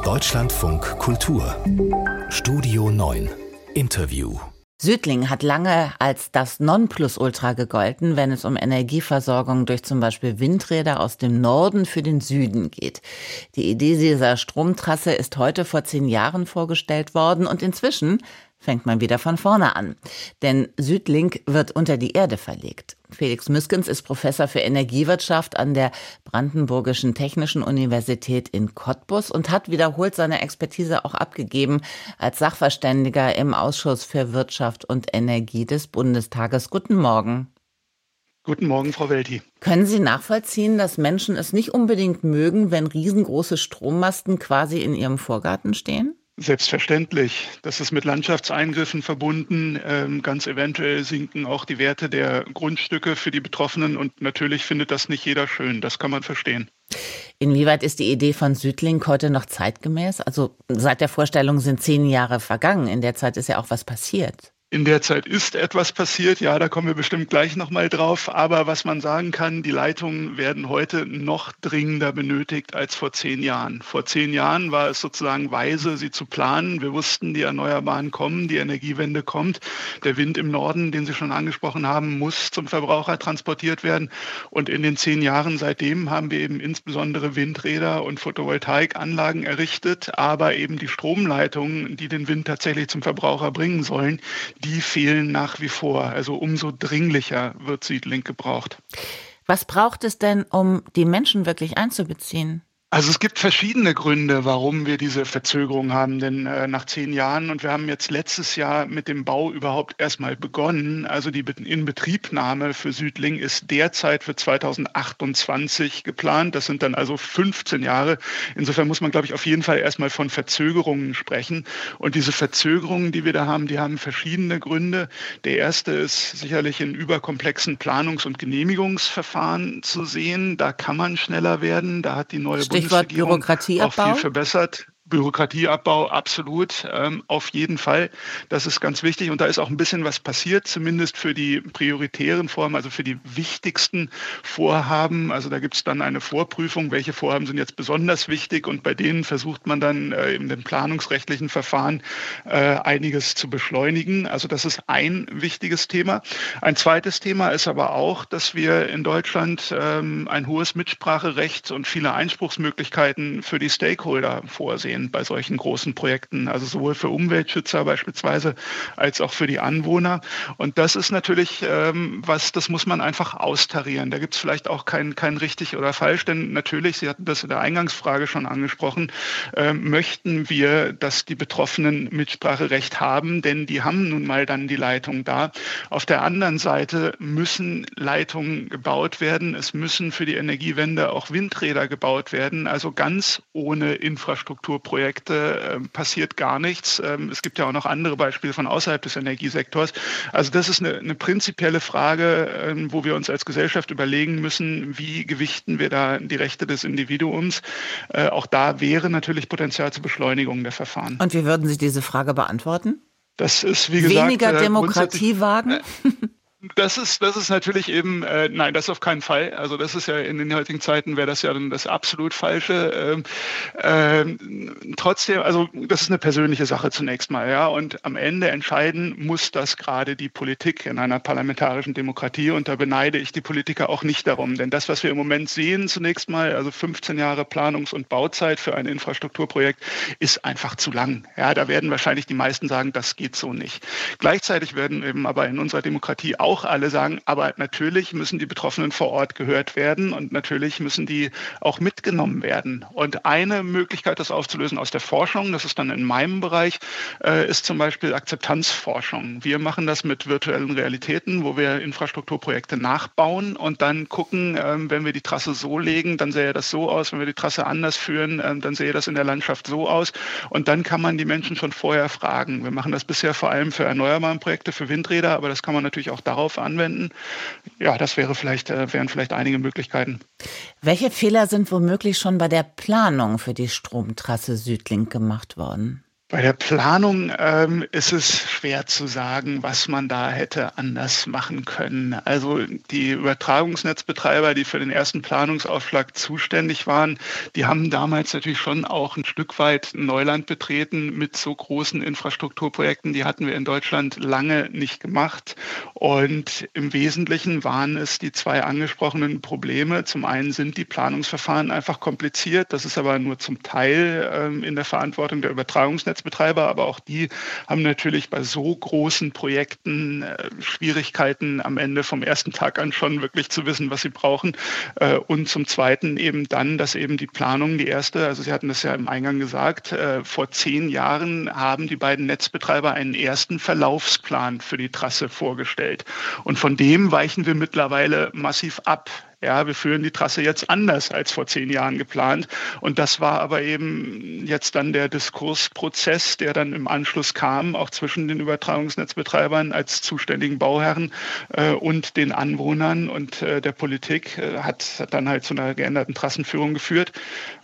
Deutschlandfunk Kultur Studio 9 Interview. Südling hat lange als das Nonplusultra gegolten, wenn es um Energieversorgung durch zum Beispiel Windräder aus dem Norden für den Süden geht. Die Idee dieser Stromtrasse ist heute vor 10 Jahren vorgestellt worden und inzwischen fängt man wieder von vorne an. Denn Südlink wird unter die Erde verlegt. Felix Müskens ist Professor für Energiewirtschaft an der Brandenburgischen Technischen Universität in Cottbus und hat wiederholt seine Expertise auch abgegeben als Sachverständiger im Ausschuss für Wirtschaft und Energie des Bundestages. Guten Morgen. Guten Morgen, Frau Welti. Können Sie nachvollziehen, dass Menschen es nicht unbedingt mögen, wenn riesengroße Strommasten quasi in ihrem Vorgarten stehen? Selbstverständlich. Das ist mit Landschaftseingriffen verbunden. Ganz eventuell sinken auch die Werte der Grundstücke für die Betroffenen und natürlich findet das nicht jeder schön. Das kann man verstehen. Inwieweit ist die Idee von Südlink heute noch zeitgemäß? Also seit der Vorstellung sind 10 Jahre vergangen. In der Zeit ist ja auch was passiert. In der Zeit ist etwas passiert, ja, da kommen wir bestimmt gleich nochmal drauf. Aber was man sagen kann, die Leitungen werden heute noch dringender benötigt als vor 10 Jahren. Vor 10 Jahren war es sozusagen weise, sie zu planen. Wir wussten, die Erneuerbaren kommen, die Energiewende kommt. Der Wind im Norden, den Sie schon angesprochen haben, muss zum Verbraucher transportiert werden. Und in den 10 Jahren seitdem haben wir eben insbesondere Windräder und Photovoltaikanlagen errichtet, aber eben die Stromleitungen, die den Wind tatsächlich zum Verbraucher bringen sollen, die fehlen nach wie vor. Also umso dringlicher wird Südlink gebraucht. Was braucht es denn, um die Menschen wirklich einzubeziehen? Also es gibt verschiedene Gründe, warum wir diese Verzögerung haben, denn nach 10 Jahren und wir haben jetzt letztes Jahr mit dem Bau überhaupt erstmal begonnen. Also die Inbetriebnahme für Südlink ist derzeit für 2028 geplant. Das sind dann also 15 Jahre. Insofern muss man, glaube ich, auf jeden Fall erstmal von Verzögerungen sprechen. Und diese Verzögerungen, die wir da haben, die haben verschiedene Gründe. Der erste ist sicherlich in überkomplexen Planungs- und Genehmigungsverfahren zu sehen. Da kann man schneller werden. Da hat die neue Stichwort Bürokratieabbau. Auch viel verbessert. Bürokratieabbau, absolut, auf jeden Fall. Das ist ganz wichtig und da ist auch ein bisschen was passiert, zumindest für die prioritären Vorhaben, also für die wichtigsten Vorhaben. Also da gibt es dann eine Vorprüfung, welche Vorhaben sind jetzt besonders wichtig und bei denen versucht man dann in den planungsrechtlichen Verfahren einiges zu beschleunigen. Also das ist ein wichtiges Thema. Ein zweites Thema ist aber auch, dass wir in Deutschland ein hohes Mitspracherecht und viele Einspruchsmöglichkeiten für die Stakeholder vorsehen bei solchen großen Projekten, also sowohl für Umweltschützer beispielsweise als auch für die Anwohner. Und das ist natürlich das muss man einfach austarieren. Da gibt es vielleicht auch kein richtig oder falsch, denn natürlich, Sie hatten das in der Eingangsfrage schon angesprochen, möchten wir, dass die Betroffenen Mitspracherecht haben, denn die haben nun mal dann die Leitung da. Auf der anderen Seite müssen Leitungen gebaut werden. Es müssen für die Energiewende auch Windräder gebaut werden. Also ganz ohne Infrastrukturprojekte passiert gar nichts. Es gibt ja auch noch andere Beispiele von außerhalb des Energiesektors. Also das ist eine prinzipielle Frage, wo wir uns als Gesellschaft überlegen müssen, wie gewichten wir da die Rechte des Individuums. Auch da wäre natürlich Potenzial zur Beschleunigung der Verfahren. Und wie würden Sie diese Frage beantworten? Das ist, wie gesagt, weniger Demokratie wagen? Das ist natürlich eben, nein, das auf keinen Fall. Also das ist ja in den heutigen Zeiten wäre das ja dann das absolut Falsche. Trotzdem, also das ist eine persönliche Sache zunächst mal, ja. Und am Ende entscheiden muss das gerade die Politik in einer parlamentarischen Demokratie. Und da beneide ich die Politiker auch nicht darum. Denn das, was wir im Moment sehen, zunächst mal, also 15 Jahre Planungs- und Bauzeit für ein Infrastrukturprojekt, ist einfach zu lang. Ja, da werden wahrscheinlich die meisten sagen, das geht so nicht. Gleichzeitig werden eben aber in unserer Demokratie auch alle sagen, aber natürlich müssen die Betroffenen vor Ort gehört werden und natürlich müssen die auch mitgenommen werden. Und eine Möglichkeit, das aufzulösen aus der Forschung, das ist dann in meinem Bereich, ist zum Beispiel Akzeptanzforschung. Wir machen das mit virtuellen Realitäten, wo wir Infrastrukturprojekte nachbauen und dann gucken, wenn wir die Trasse so legen, dann sähe das so aus, wenn wir die Trasse anders führen, dann sähe das in der Landschaft so aus und dann kann man die Menschen schon vorher fragen. Wir machen das bisher vor allem für erneuerbare Projekte, für Windräder, aber das kann man natürlich auch darauf anwenden. Ja, das wären vielleicht einige Möglichkeiten. Welche Fehler sind womöglich schon bei der Planung für die Stromtrasse Südlink gemacht worden? Bei der Planung ist es schwer zu sagen, was man da hätte anders machen können. Also die Übertragungsnetzbetreiber, die für den ersten Planungsaufschlag zuständig waren, die haben damals natürlich schon auch ein Stück weit Neuland betreten mit so großen Infrastrukturprojekten. Die hatten wir in Deutschland lange nicht gemacht. Und im Wesentlichen waren es die zwei angesprochenen Probleme. Zum einen sind die Planungsverfahren einfach kompliziert. Das ist aber nur zum Teil in der Verantwortung der Übertragungsnetzbetreiber. Aber auch die haben natürlich bei so großen Projekten Schwierigkeiten am Ende vom ersten Tag an schon wirklich zu wissen, was sie brauchen. Und zum Zweiten eben dann, dass eben die Planung, die erste, also Sie hatten das ja im Eingang gesagt, vor 10 Jahren haben die beiden Netzbetreiber einen ersten Verlaufsplan für die Trasse vorgestellt. Und von dem weichen wir mittlerweile massiv ab. Ja, wir führen die Trasse jetzt anders als vor 10 Jahren geplant. Und das war aber eben jetzt dann der Diskursprozess, der dann im Anschluss kam, auch zwischen den Übertragungsnetzbetreibern als zuständigen Bauherren und den Anwohnern und der Politik, hat dann halt zu einer geänderten Trassenführung geführt.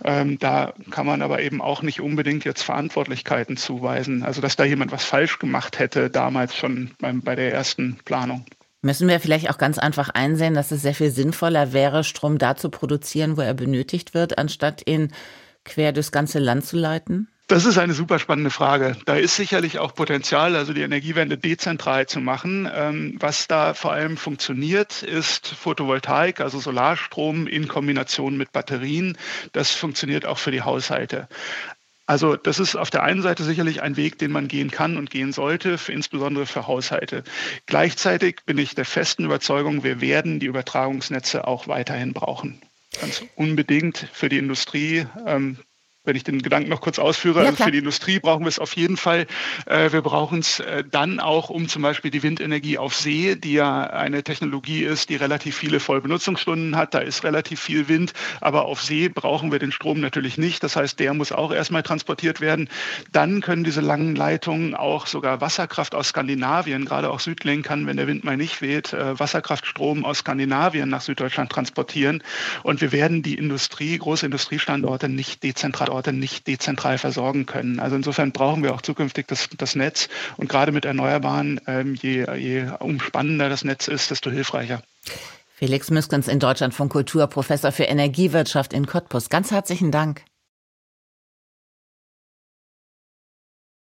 Da kann man aber eben auch nicht unbedingt jetzt Verantwortlichkeiten zuweisen. Also dass da jemand was falsch gemacht hätte, damals schon bei der ersten Planung. Müssen wir vielleicht auch ganz einfach einsehen, dass es sehr viel sinnvoller wäre, Strom da zu produzieren, wo er benötigt wird, anstatt ihn quer durchs ganze Land zu leiten? Das ist eine super spannende Frage. Da ist sicherlich auch Potenzial, also die Energiewende dezentral zu machen. Was da vor allem funktioniert, ist Photovoltaik, also Solarstrom in Kombination mit Batterien. Das funktioniert auch für die Haushalte. Also das ist auf der einen Seite sicherlich ein Weg, den man gehen kann und gehen sollte, insbesondere für Haushalte. Gleichzeitig bin ich der festen Überzeugung, wir werden die Übertragungsnetze auch weiterhin brauchen. Ganz unbedingt für die Industrie. Wenn ich den Gedanken noch kurz ausführe, also für die Industrie brauchen wir es auf jeden Fall. Wir brauchen es dann auch, um zum Beispiel die Windenergie auf See, die ja eine Technologie ist, die relativ viele Vollbenutzungsstunden hat. Da ist relativ viel Wind, aber auf See brauchen wir den Strom natürlich nicht. Das heißt, der muss auch erstmal transportiert werden. Dann können diese langen Leitungen auch sogar Wasserkraft aus Skandinavien, gerade auch Südlink kann, wenn der Wind mal nicht weht, Wasserkraftstrom aus Skandinavien nach Süddeutschland transportieren. Und wir werden die Industrie, große Industriestandorte nicht dezentral versorgen können. Also insofern brauchen wir auch zukünftig das Netz. Und gerade mit Erneuerbaren, je umspannender das Netz ist, desto hilfreicher. Felix Müskens in Deutschlandfunk Kultur, Professor für Energiewirtschaft in Cottbus. Ganz herzlichen Dank.